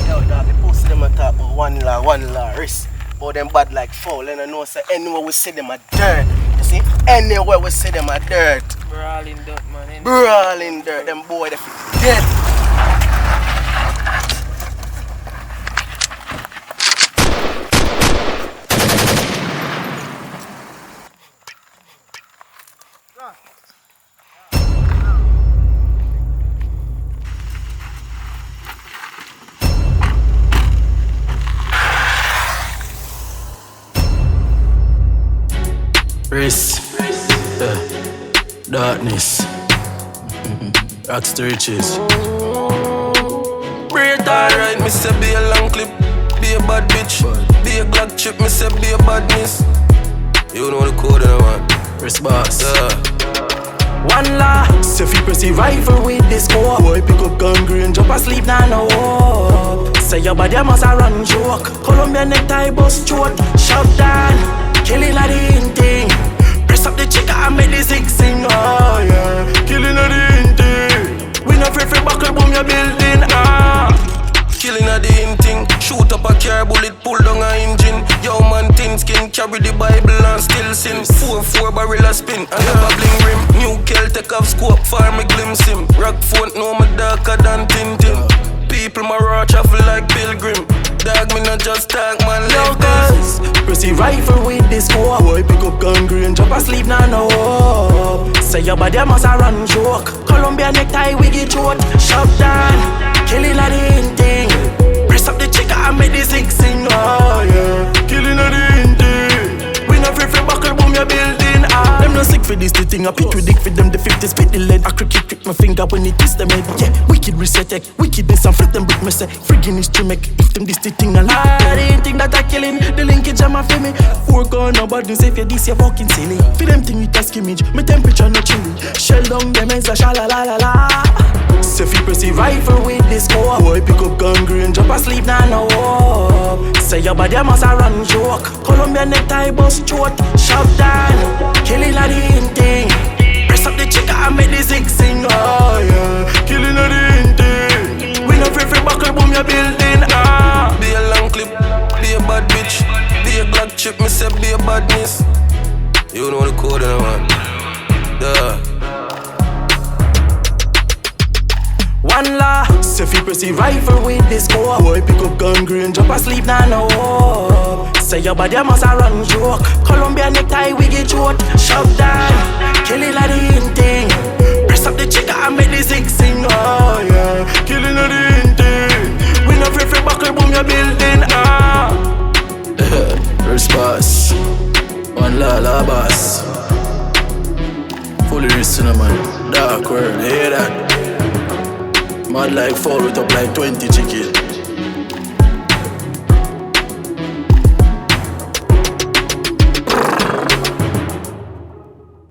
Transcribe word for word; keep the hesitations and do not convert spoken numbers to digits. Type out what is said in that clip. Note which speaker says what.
Speaker 1: Yo, dog, the pussy them a talk about one law, one law, wrist. But them bad like foul, and I know so anywhere we see them a dirt. You see? Anywhere we see them a dirt.
Speaker 2: Brawling dirt, man.
Speaker 1: Brawling dirt, them boy they fit dead.
Speaker 3: Race, yeah. Darkness, rocks to riches.
Speaker 4: Breathe alright, me say be a long clip, be a bad bitch, be a Glock chip, me say be a badness. You know the code, I want.
Speaker 3: Response.
Speaker 4: Yeah.
Speaker 3: One law, say if you press the rifle with the scope. Boy pick up gun green, jump asleep now no hope. Say your body must a run joke. Columbia necktie bust throat, shot down, killing a the in thing. Press up the chicken and make the six sing. Oh yeah, killing a the in thing. We not afraid for buckle boom your building. Ah,
Speaker 4: killing a the in thing. Shoot up a car, bullet pull down a engine. Yo man thin skin, carry the Bible and still sin. Four four barrel a spin, and have a bling rim. New Kel take off scope, fire me glimpse him. Rock phone know me darker than Tintin. People my raw travel like pilgrim. Dog me not just talk man like this.
Speaker 3: Press the rifle with the scope. Boy pick up gun green, jump asleep now no hope. Say your body must a run joke. Columbia necktie we get throat, shot down, killing a the in thing. Press up the chicken and make the six sing. Oh yeah, killing a the in thing. We not afraid for buckle boom your building. Ah, them no sick for this the thing. I pick with dick for them the fifty spit the lead. I cricket kick my finger when it twist them head. Yeah, wicked reset tech, wickedness and flip them with me say. Friggin' is to make if them this the thing a lie. I didn't think that I killing the linkage I'm a feel me. Four gun no bad news if you this you fucking silly. For them thing with a skimmage, my temperature no chilly. Shell down them and say shala la la la. Say if you press the rifle with the scope. Boy pick up gun green, jump asleep now no hope. Say your body must a run joke. Columbia necktie bust throat, shot down, killing a the in thing. Press up the chicken and make the six sing. Oh yeah, killing a the in thing. We not afraid for buckle boom your building. Ah,
Speaker 4: be a long clip, be a bad bitch, be a Glock chip, me say be a badness. You know the code, I want. Duh.
Speaker 3: One law, say if you press the rifle with the scope. Boy pick up gun green, jump asleep now no hope. Say your body must a run joke. Columbia necktie we get throat, shot down, killing a the in thing. Press up the chicken and make the six sing. Oh yeah, killing a the in thing. We not afraid for buckle boom your building. Ah, response. One law, la boss. Fully wrist in a man. Dark world, hear that? Mad like four with up like twenty chicken.